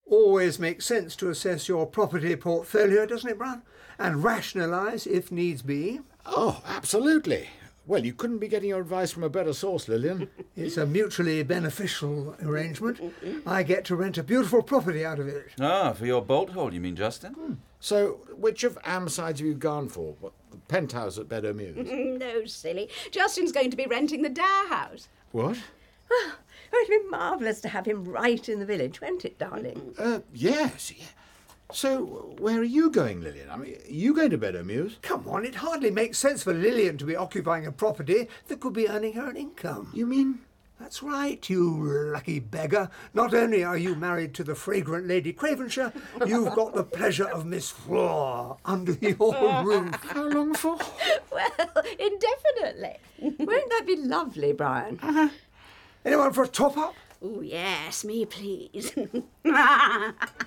Always makes sense to assess your property portfolio, doesn't it, Brian? And rationalise if needs be. Oh, absolutely. Well, you couldn't be getting your advice from a better source, Lillian. It's a mutually beneficial arrangement. I get to rent a beautiful property out of it. Ah, for your bolt hole, you mean, Justin? So, which of Amsides have you gone for? What, the penthouse at Beddoe Mews? No, silly. Justin's going to be renting the Dare house. What? Oh, it'd be marvellous to have him right in the village, won't it, darling? Yes. Yeah. So, where are you going, Lillian? I mean, are you going to Beddoe Mews? Come on, it hardly makes sense for Lillian to be occupying a property that could be earning her an income. You mean? That's right, you lucky beggar. Not only are you married to the fragrant Lady Cravenshire, you've got the pleasure of Miss Fleur under your roof. How long for? Well, indefinitely. Won't that be lovely, Brian? Anyone for a top-up? Oh, yes, me please.